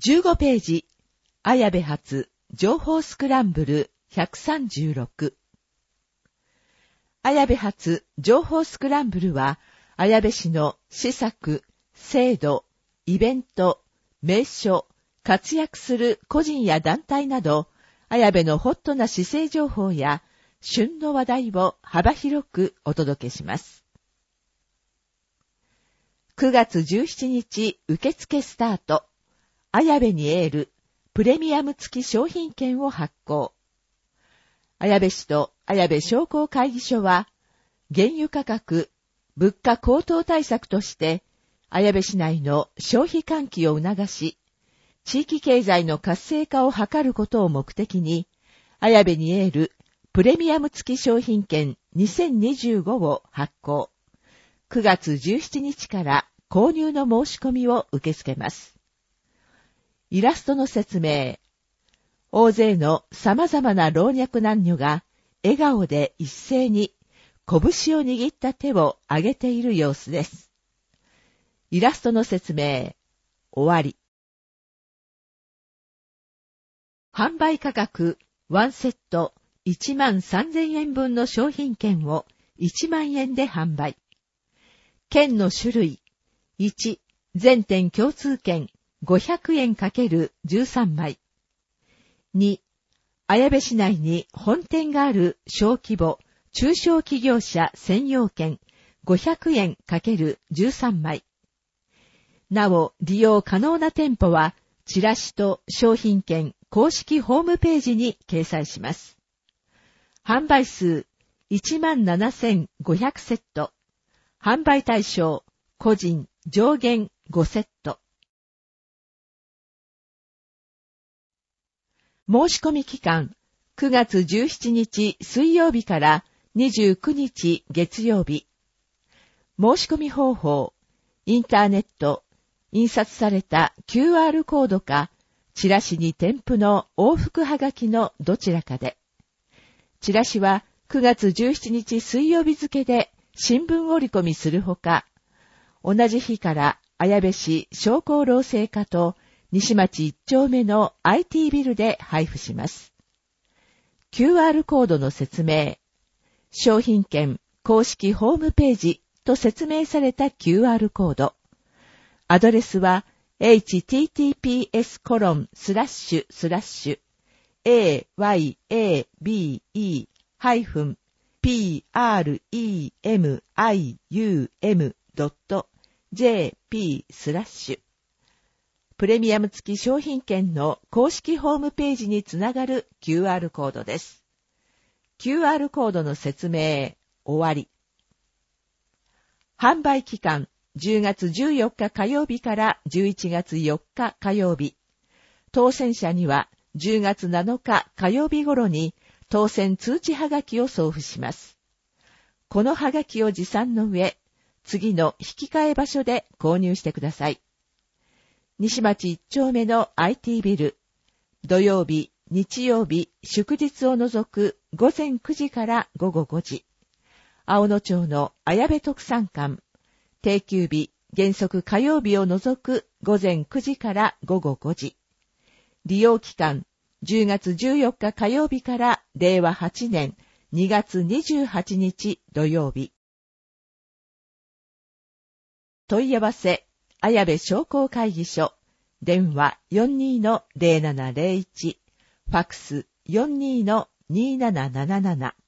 15ページ、綾部発情報スクランブル136。綾部発情報スクランブルは、綾部市の施策、制度、イベント、名所、活躍する個人や団体など、綾部のホットな市政情報や、旬の話題を幅広くお届けします。9月17日受付スタート。綾部にエール、プレミアム付き商品券を発行。綾部市と綾部商工会議所は、原油価格、物価高騰対策として、綾部市内の消費喚起を促し、地域経済の活性化を図ることを目的に、綾部にエール、プレミアム付き商品券2025を発行。9月17日から購入の申し込みを受け付けます。イラストの説明。大勢の様々な老若男女が笑顔で一斉に拳を握った手を上げている様子です。イラストの説明。終わり。販売価格1セット13,000円分の商品券を1万円で販売。券の種類。1、全店共通券500円×13枚。2、綾部市内に本店がある小規模、中小企業者専用券500円×13枚。なお、利用可能な店舗は、チラシと商品券公式ホームページに掲載します。販売数 17,500 セット。販売対象、個人上限5セット。申し込み期間、9月17日水曜日から29日月曜日。申し込み方法、インターネット、印刷された QR コードか、チラシに添付の往復はがきのどちらかで。チラシは9月17日水曜日付で新聞折り込みするほか、同じ日から綾部市商工労政課と西町1丁目の IT ビルで配布します。QR コードの説明。商品券公式ホームページと説明された QR コード。アドレスは https://ayabe-premium.jp/ プレミアム付き商品券の公式ホームページにつながる QR コードです。QR コードの説明、終わり。販売期間、10月14日火曜日から11月4日火曜日。当選者には10月7日火曜日頃に当選通知はがきを送付します。このはがきを持参の上、次の引き換え場所で購入してください。西町1丁目の IT ビル、土曜日、日曜日、祝日を除く午前9時から午後5時。青野町の綾部特産館、定休日、原則火曜日を除く午前9時から午後5時。利用期間、10月14日火曜日から令和8年2月28日土曜日。問い合わせ、綾部商工会議所、電話 42-0701、ファクス 42-2777。